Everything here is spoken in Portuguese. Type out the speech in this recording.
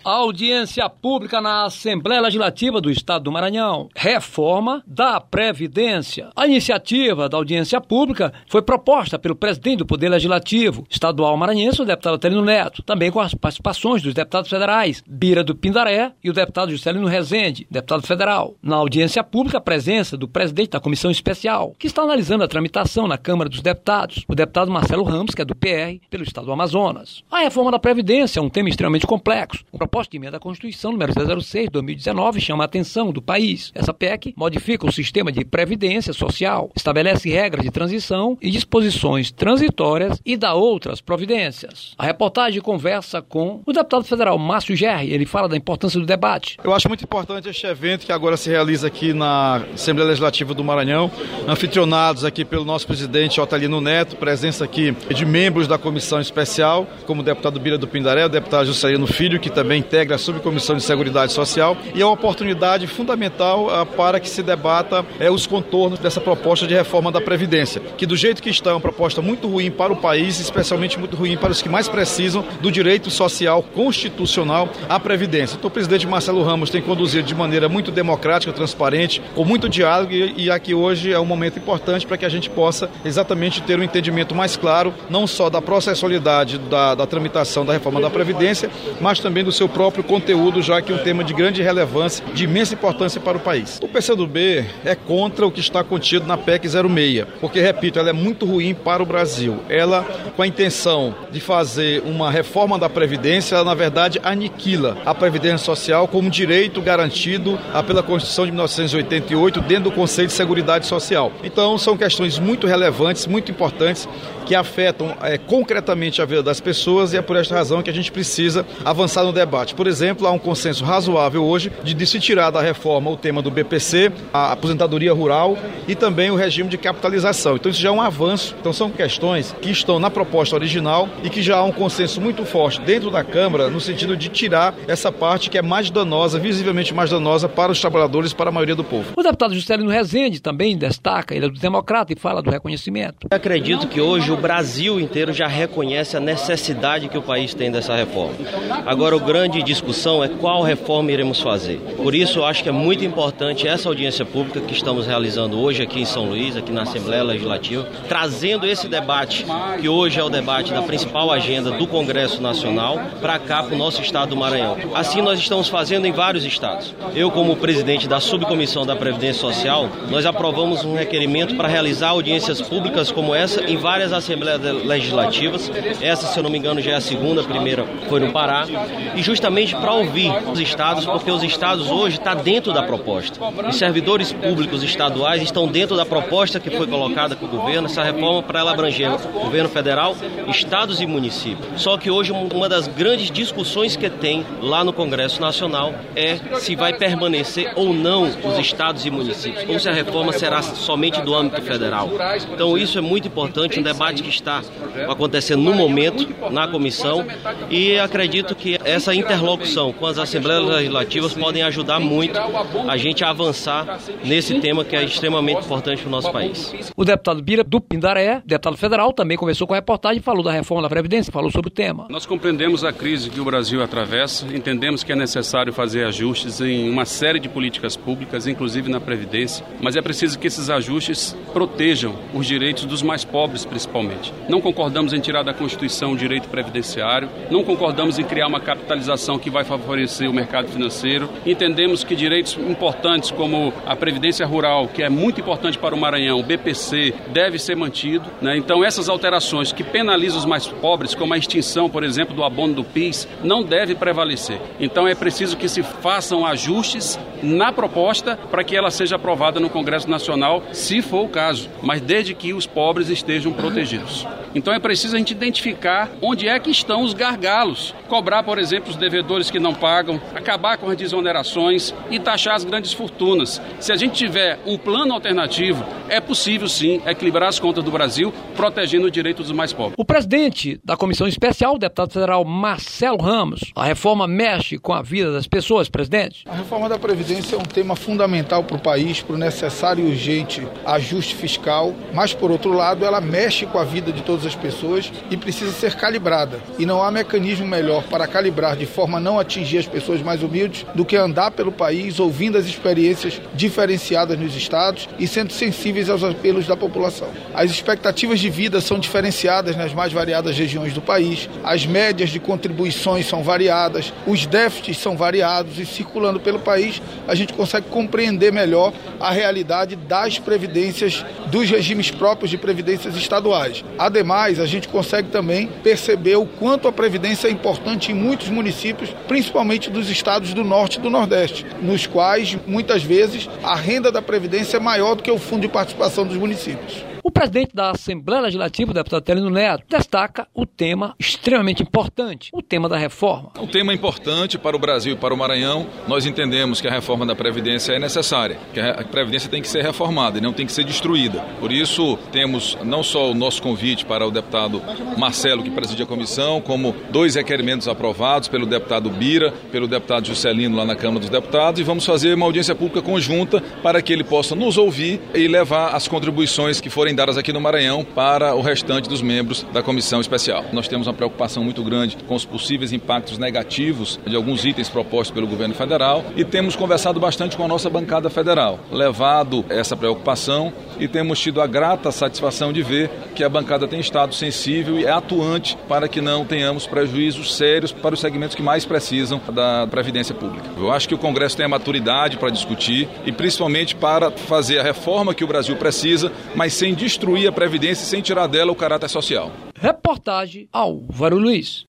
Audiência pública na Assembleia Legislativa do Estado do Maranhão. Reforma da Previdência. A iniciativa da audiência pública foi proposta pelo presidente do Poder Legislativo estadual maranhense, o deputado Atelino Neto, também com as participações dos deputados federais Bira do Pindaré e o deputado Juscelino Rezende, deputado federal. Na audiência pública, a presença do presidente da Comissão Especial, que está analisando a tramitação na Câmara dos Deputados, o deputado Marcelo Ramos, que é do PR, pelo Estado do Amazonas. A reforma da Previdência é um tema extremamente complexo. A proposta de emenda à Constituição número 006 de 2019 chama a atenção do país. Essa PEC modifica o sistema de previdência social, estabelece regras de transição e disposições transitórias e dá outras providências. A reportagem conversa com o deputado federal Márcio Gerri. Ele fala da importância do debate. Eu acho muito importante este evento que agora se realiza aqui na Assembleia Legislativa do Maranhão, anfitrionados aqui pelo nosso presidente Atelino Neto, presença aqui de membros da Comissão Especial, como o deputado Bira do Pindaré, o deputado Juscelino Filho, que também integra a Subcomissão de Seguridade Social, e é uma oportunidade fundamental para que se debata os contornos dessa proposta de reforma da Previdência, que do jeito que está é uma proposta muito ruim para o país, especialmente muito ruim para os que mais precisam do direito social constitucional à Previdência. Então o presidente Marcelo Ramos tem conduzido de maneira muito democrática, transparente, com muito diálogo, e aqui hoje é um momento importante para que a gente possa exatamente ter um entendimento mais claro, não só da processualidade da tramitação da reforma da Previdência, mas também do seu próprio conteúdo, já que é um tema de grande relevância, de imensa importância para o país. O PCdoB é contra o que está contido na PEC 06, porque, repito, ela é muito ruim para o Brasil. Ela, com a intenção de fazer uma reforma da Previdência, ela, na verdade, aniquila a Previdência Social como direito garantido pela Constituição de 1988 dentro do Conselho de Seguridade Social. Então, são questões muito relevantes, muito importantes, que afetam concretamente a vida das pessoas, e é por esta razão que a gente precisa avançar no debate. Por exemplo, há um consenso razoável hoje de se tirar da reforma o tema do BPC, a aposentadoria rural e também o regime de capitalização. Então isso já é um avanço. Então são questões que estão na proposta original e que já há um consenso muito forte dentro da Câmara no sentido de tirar essa parte que é mais danosa, visivelmente mais danosa para os trabalhadores, para a maioria do povo. O deputado Juscelino Rezende também destaca, ele é do Democrata e fala do reconhecimento. Eu acredito que hoje o Brasil inteiro já reconhece a necessidade que o país tem dessa reforma. Agora, a grande discussão é qual reforma iremos fazer. Por isso, eu acho que é muito importante essa audiência pública que estamos realizando hoje aqui em São Luís, aqui na Assembleia Legislativa, trazendo esse debate, que hoje é o debate da principal agenda do Congresso Nacional, para cá, para o nosso estado do Maranhão. Assim nós estamos fazendo em vários estados. Eu, como presidente da Subcomissão da Previdência Social, nós aprovamos um requerimento para realizar audiências públicas como essa em várias Assembleias Legislativas. Essa, se eu não me engano, já é a segunda, a primeira foi no Pará, e justamente para ouvir os estados, porque os estados hoje estão dentro da proposta. Os servidores públicos estaduais estão dentro da proposta que foi colocada com o governo, essa reforma para ela abranger o governo federal, estados e municípios. Só que hoje uma das grandes discussões que tem lá no Congresso Nacional é se vai permanecer ou não os estados e municípios, ou se a reforma será somente do âmbito federal. Então isso é muito importante, um debate que está acontecendo no momento na comissão, e acredito que essa interlocução com as Assembleias Legislativas podem ajudar muito a gente a avançar nesse tema que é extremamente importante para o nosso país. O deputado Bira do Pindaré, deputado federal, também conversou com a reportagem e falou da reforma da Previdência, falou sobre o tema. Nós compreendemos a crise que o Brasil atravessa, entendemos que é necessário fazer ajustes em uma série de políticas públicas, inclusive na Previdência, mas é preciso que esses ajustes protejam os direitos dos mais pobres, principalmente. Não concordamos em tirar da Constituição o direito previdenciário, não concordamos em criar uma capitalização que vai favorecer o mercado financeiro. Entendemos que direitos importantes como a Previdência Rural, que é muito importante para o Maranhão, o BPC, deve ser mantido, né? Então essas alterações que penalizam os mais pobres, como a extinção, por exemplo, do abono do PIS, não deve prevalecer. Então é preciso que se façam ajustes na proposta para que ela seja aprovada no Congresso Nacional, se for o caso, mas desde que os pobres estejam protegidos. Então é preciso a gente identificar onde é que estão os gargalos, cobrar, por exemplo, os devedores que não pagam, acabar com as desonerações e taxar as grandes fortunas. Se a gente tiver um plano alternativo, é possível sim equilibrar as contas do Brasil, protegendo o direito dos mais pobres. O presidente da Comissão Especial, o deputado federal Marcelo Ramos, a reforma mexe com a vida das pessoas, presidente? A reforma da Previdência é um tema fundamental para o país, para o necessário e urgente ajuste fiscal, mas, por outro lado, ela mexe com a vida de todos todas as pessoas e precisa ser calibrada. E não há mecanismo melhor para calibrar de forma a não atingir as pessoas mais humildes do que andar pelo país, ouvindo as experiências diferenciadas nos estados e sendo sensíveis aos apelos da população. As expectativas de vida são diferenciadas nas mais variadas regiões do país, as médias de contribuições são variadas, os déficits são variados e circulando pelo país a gente consegue compreender melhor a realidade das previdências, dos regimes próprios de previdências estaduais. Ademais, a gente consegue também perceber o quanto a previdência é importante em muitos municípios, principalmente dos estados do norte e do nordeste, nos quais, muitas vezes, a renda da previdência é maior do que o fundo de participação dos municípios. O presidente da Assembleia Legislativa, o deputado Atelino Neto, destaca o tema extremamente importante, o tema da reforma. Um tema importante para o Brasil e para o Maranhão. Nós entendemos que a reforma da Previdência é necessária, que a Previdência tem que ser reformada e não tem que ser destruída. Por isso, temos não só o nosso convite para o deputado Marcelo, que preside a comissão, como 2 requerimentos aprovados pelo deputado Bira, pelo deputado Juscelino lá na Câmara dos Deputados, e vamos fazer uma audiência pública conjunta para que ele possa nos ouvir e levar as contribuições que forem dadas aqui no Maranhão para o restante dos membros da comissão especial. Nós temos uma preocupação muito grande com os possíveis impactos negativos de alguns itens propostos pelo governo federal e temos conversado bastante com a nossa bancada federal, levado essa preocupação e temos tido a grata satisfação de ver que a bancada tem estado sensível e atuante para que não tenhamos prejuízos sérios para os segmentos que mais precisam da Previdência Pública. Eu acho que o Congresso tem a maturidade para discutir e principalmente para fazer a reforma que o Brasil precisa, mas sem destruir a Previdência e sem tirar dela o caráter social. Reportagem Álvaro Luiz.